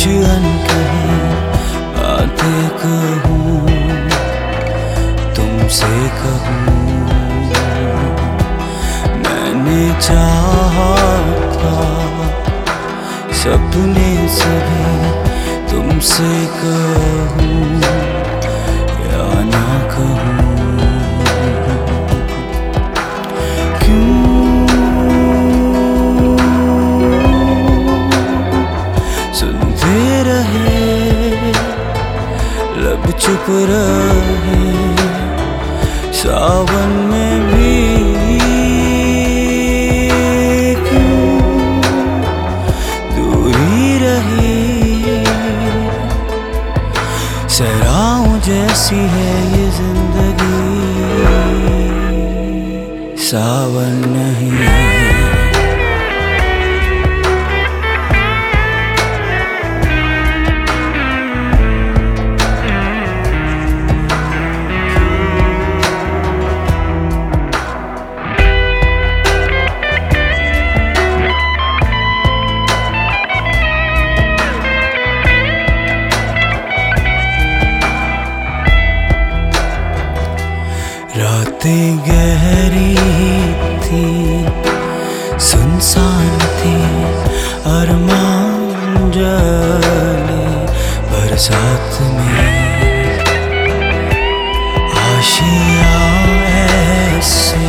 अनकही बातें कहूँ, तुमसे कहूँ। मैंने चाहा था सपने सभी तुमसे कहूँ या ना कहूँ। सुनते रहे लब चुप रहे, सावन में भी क्यों दूरी रही। सहराओं जैसी है ये जिंदगी, सावन नहीं है। रातें गहरी थी, सुनसान थी, अरमान जले बरसात में। आशियाँ ऐसे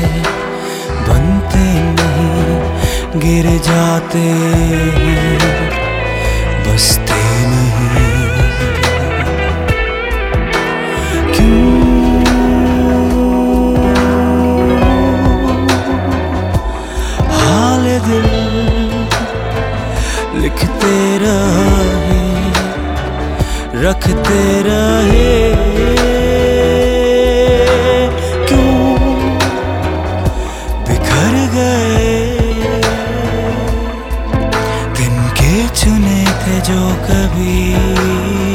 बनते नहीं, गिर जाते हैं, बसते नहीं। दिल लिखते रहे, रखते रहे, क्यों बिखर गए। दिन के चुने थे जो कभी